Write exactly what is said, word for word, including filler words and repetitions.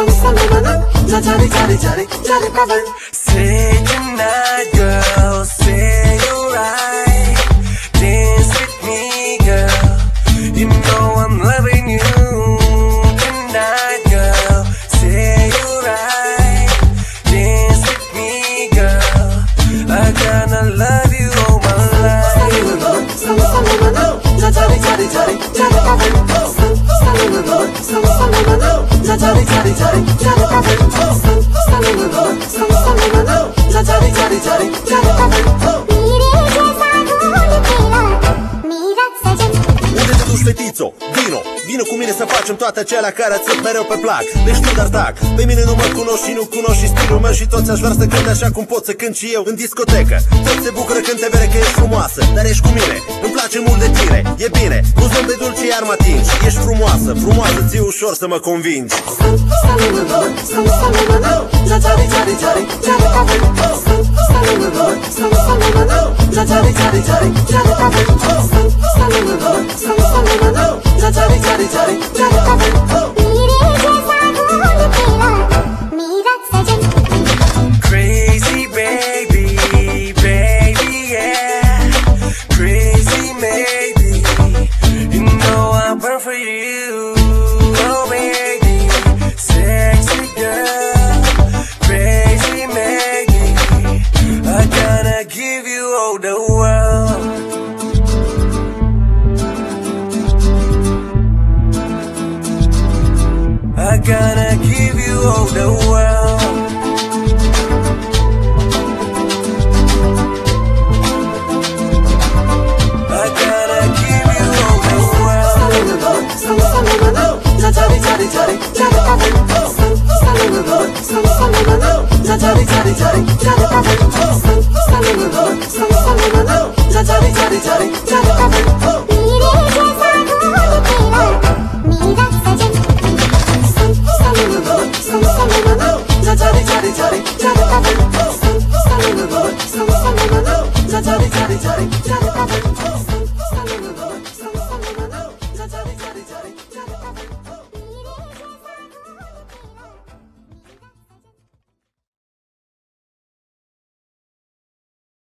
Say tonight, girl, say you're right. Dance with me, girl. You know I'm loving you tonight, girl. Say you're right. Dance with me, girl. I gonna love you all my life. Unde te duci, fetițo? Vino, vino cu mine să facem toate acelea care ți mereu pe plac. Deci tu dar tac, pe mine nu mă cunoști și nu cunoști stilul meu și toți aș vrea să cânt așa cum pot să cânt și eu în discotecă. Toți se bucură când te vede că ești frumoasă, dar ești cu mine, îmi place mult de tine. E bine, un zâmbet dulce iar mă atingi. Ești frumoasă, frumoasă, ți-e ușor să mă convingi. Crazy baby, baby, yeah. Crazy maybe. You know I burn for you, oh baby. Sexy girl, crazy maybe. I gotta give you all the world. I gotta give you all the world. I gotta give you all the world. Jari jari